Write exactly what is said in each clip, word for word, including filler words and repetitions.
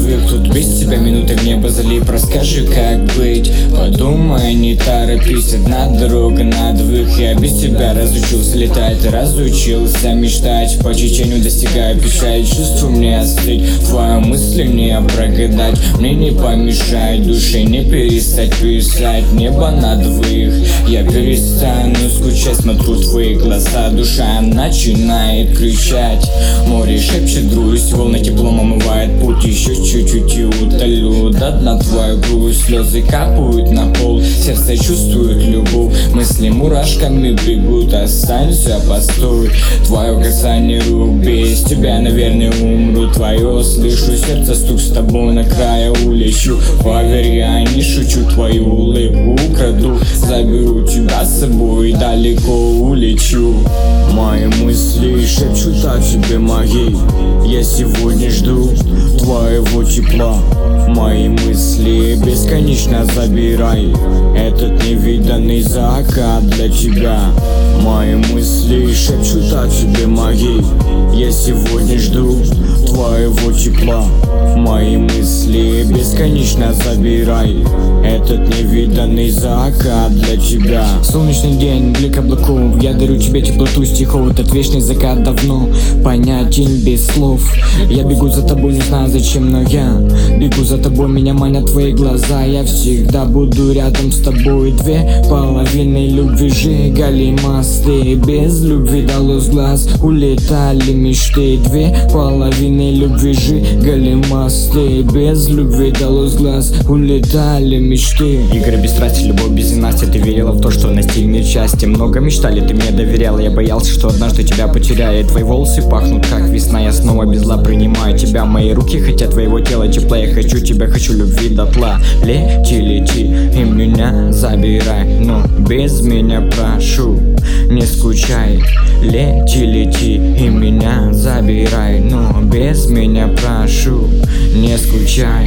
привык. Тут без тебя минуты в небо залип. Расскажи, как быть, подумай, не торопись. Одна дорога на двоих. Я без тебя разучился летать, разучился мечтать. По чечению достигаю печали, чувствую мне остыть. Твои мысли не прогадать, мне не помешает душе не перестать писать. Небо на двоих, я перестану скучать. Смотрю в твои глаза, душа начинает кричать. Море шепчет грусть, волны теплом омывает путь. Еще чуть-чуть и утолю до дна твою грусть. Слезы капают на пол, сердце чувствует любовь. Мысли мурашками бегут, останься, постой. Твое касание рук, без тебя, наверное, умру. Твое слышу, сердце стук, с тобой на края улечу. Поверь, я не шучу, твою улыбку украду. Заберу тебя с собой и далеко улечу. Мои мысли шепчут о тебе моей. Я сегодня жду твоего тепла. Мои мысли бесконечно забирай. Этот невиданный закат для тебя. Мои мысли шепчут о тебе моей. Я сегодня жду твоего тепла. Мои мысли бесконечно забирай. Этот невиданный закат для тебя. Солнечный день, блик облаков. Я дарю тебе теплоту стихов. Этот вечный закат давно понятен без слов. Я бегу за тобой, не знаю зачем, но я бегу за тобой, меня манят твои глаза. Я всегда буду рядом с тобой. Две половины любви сжигали мосты. Без любви далось глаз, улетали мечты. Две половины любви сжигали мосты. Без любви далось глаз, улетали мечты. Игры без страсти, любовь без ненастья. Ты верила в то, что настигнет счастье. Много мечтали, ты мне доверяла. Я боялся, что однажды тебя потеряю. Твои волосы пахнут как весна. Я снова без зла принимаю тебя. Мои руки хотят твоего тела тепла. Я хочу тебя, хочу любви дотла. Лети, лети и меня забирай. Но без меня прошу, не скучай. Лети, лети и меня забирай. Но без меня прошу, не скучай.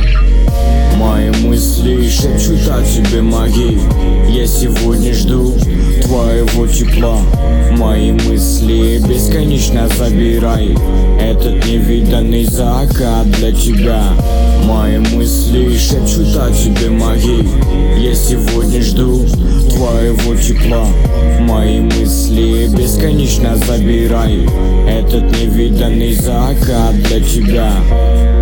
Мои мысли шепчут о тебе моей. Я сегодня жду твоего тепла. Мои мысли бесконечно забирай. Этот невиданный закат для тебя. Мои мысли шепчут о тебе моей. Я сегодня жду твоего тепла. Мои мысли бесконечно забирай. Этот невиданный закат для тебя.